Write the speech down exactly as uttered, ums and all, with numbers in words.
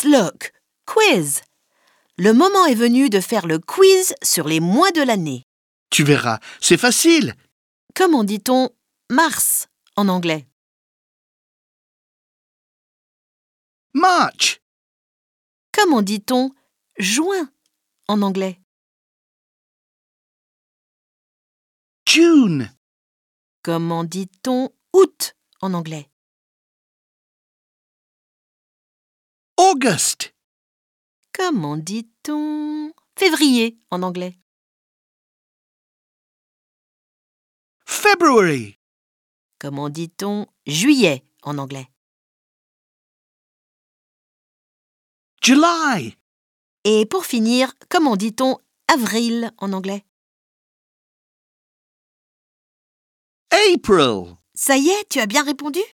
look, quiz. Le moment est venu de faire le quiz sur les mois de l'année. Tu verras, c'est facile. Comment dit-on mars en anglais? March. Comment dit-on juin en anglais? June. Comment dit-on août en anglais? August. Comment dit-on février en anglais? February. Comment dit-on juillet en anglais? July. Et pour finir, comment dit-on avril en anglais? April. Ça y est, tu as bien répondu?